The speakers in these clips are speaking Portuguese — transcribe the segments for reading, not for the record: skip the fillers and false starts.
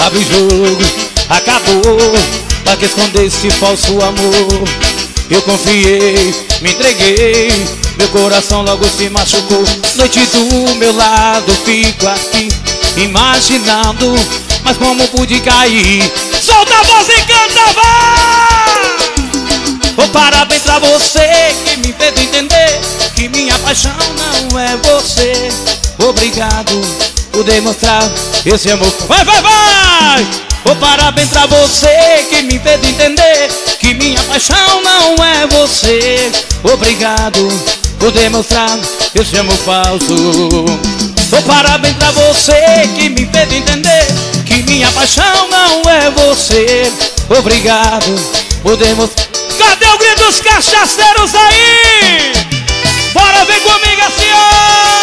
Abre o jogo, acabou. Pra que esconder esse falso amor? Eu confiei, me entreguei, meu coração logo se machucou. Noite do meu lado, fico aqui imaginando, mas como pude cair? Solta a voz e canta, vai! Oh, parabéns pra você que me fez entender que minha paixão não é você. Obrigado por demonstrar esse amor. Vai, vai, vai! Oh, parabéns pra você que me fez entender que minha paixão não é você. Obrigado por demonstrar esse amor falso. Oh, parabéns pra você que me fez entender que minha paixão não é você. Obrigado por demonstrar. Cadê o grito dos cachaceiros aí? Bora ver comigo assim, ó!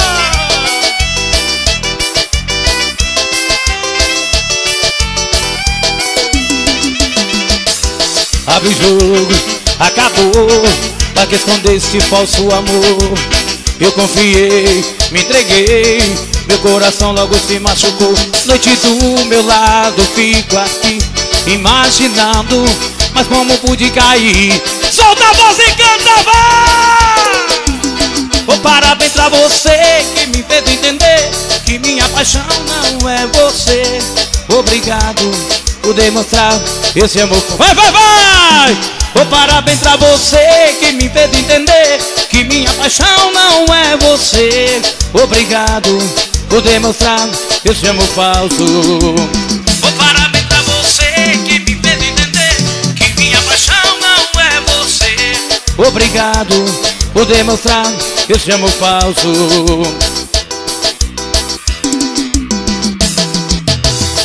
Abre o jogo, acabou. Pra que esconder esse falso amor? Eu confiei, me entreguei, meu coração logo se machucou. Noite do meu lado, fico aqui imaginando, mas como pude cair? Solta a voz e canta, vai! Oh, parabéns pra você que me fez entender que minha paixão não é você. Obrigado por demonstrar esse amor. Vai, vai, vai! Oh, parabéns pra você que me fez entender que minha paixão não é você. Obrigado por demonstrar esse amor falso. Oh, parabéns pra você que me fez entender que minha paixão não é você. Obrigado por demonstrar esse amor falso.